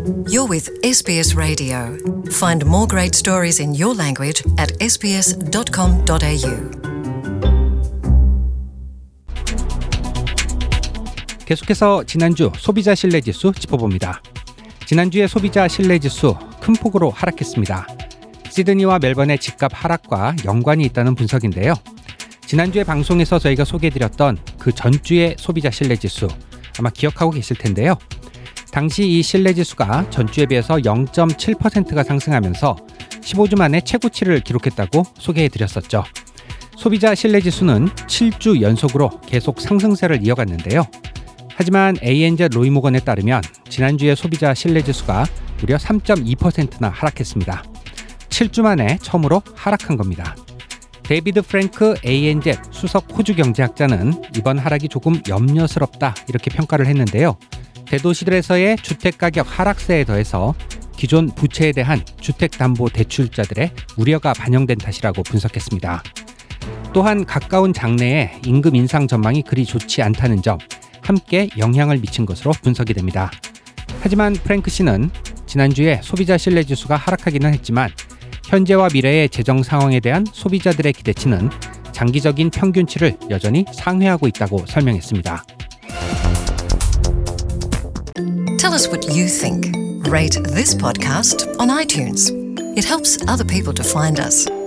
You're with SBS Radio. Find more great stories in your language at sbs.com.au. 계속해서 지난주 소비자 신뢰지수 짚어봅니다. 지난주의 소비자 신뢰지수 큰 폭으로 하락했습니다. 시드니와 멜번의 집값 하락과 연관이 있다는 분석인데요. 지난주에 방송에서 저희가 소개해드렸던 그 전주의 소비자 신뢰지수 아마 기억하고 계실 텐데요. 당시 이 신뢰지수가 전주에 비해서 0.7%가 상승하면서 15주 만에 최고치를 기록했다고 소개해드렸었죠. 소비자 신뢰지수는 7주 연속으로 계속 상승세를 이어갔는데요. 하지만 ANZ 로이모건에 따르면 지난주의 소비자 신뢰지수가 무려 3.2%나 하락했습니다. 7주 만에 처음으로 하락한 겁니다. 데이비드 프랭크 ANZ 수석 호주 경제학자는 이번 하락이 조금 염려스럽다 이렇게 평가를 했는데요. 대도시들에서의 주택가격 하락세에 더해서 기존 부채에 대한 주택담보대출자들의 우려가 반영된 탓이라고 분석했습니다. 또한 가까운 장래에 임금 인상 전망이 그리 좋지 않다는 점 함께 영향을 미친 것으로 분석이 됩니다. 하지만 프랭크 씨는 지난주에 소비자 신뢰지수가 하락하기는 했지만 현재와 미래의 재정 상황에 대한 소비자들의 기대치는 장기적인 평균치를 여전히 상회하고 있다고 설명했습니다. Tell us what you think. Rate this podcast on iTunes. It helps other people to find us.